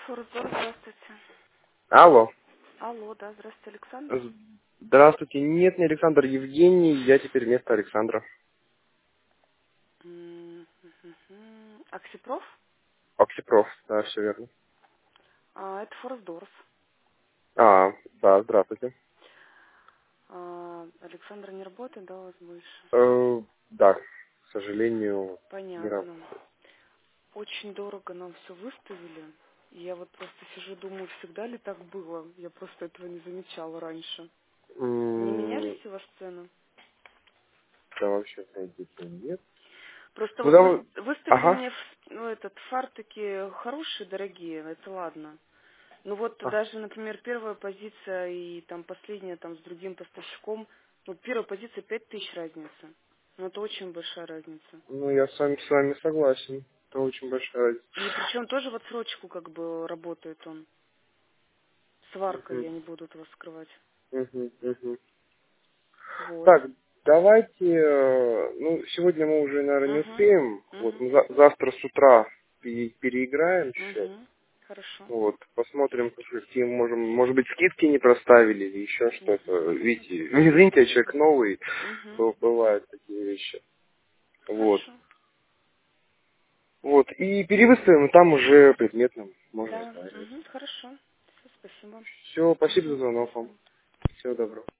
Форсдор, здравствуйте. Алло. Алло, да, здравствуйте, Александр. Здравствуйте. Нет, не Александр, Евгений. Я теперь вместо Александра. Оксипроф? Оксипроф. Да, все верно. Это Форсдорс. Да, здравствуйте. Александр не работает, да, у вас больше? Да, к сожалению, не Понятно. работает. Очень дорого нам все выставили. И я вот просто сижу, думаю, всегда ли так было? Я просто этого не замечала раньше. Не менялись у вас цены? Да, вообще, конечно, нет. Просто Ну, вот да, выставили ага. мне фартуки хорошие, дорогие, это ладно. Ну вот А, даже, например, первая позиция и там последняя там с другим поставщиком, ну первая позиция 5000 разница. Ну это очень большая разница. Ну, я с вами согласен. Это очень большая разница. И причем тоже в отсрочку как бы работает он. Сваркой Мгм, я не буду этого скрывать. мгм, мгм. Вот. Так, давайте, ну, сегодня мы уже, наверное, не Угу. успеем. Вот, Угу. мы завтра с утра переиграем счет. Угу. Хорошо. Вот, посмотрим, какие можем, может быть, скидки не проставили или еще что-то. Угу. Видите, ну, извините, я человек новый, Угу. бывают такие вещи. Вот. Хорошо. Вот, и перевыставим, и там уже предметно можно Да. разговаривать. Угу. Хорошо. Все, спасибо. Все, спасибо за Угу. До звонок вам. свидания. Всего доброго.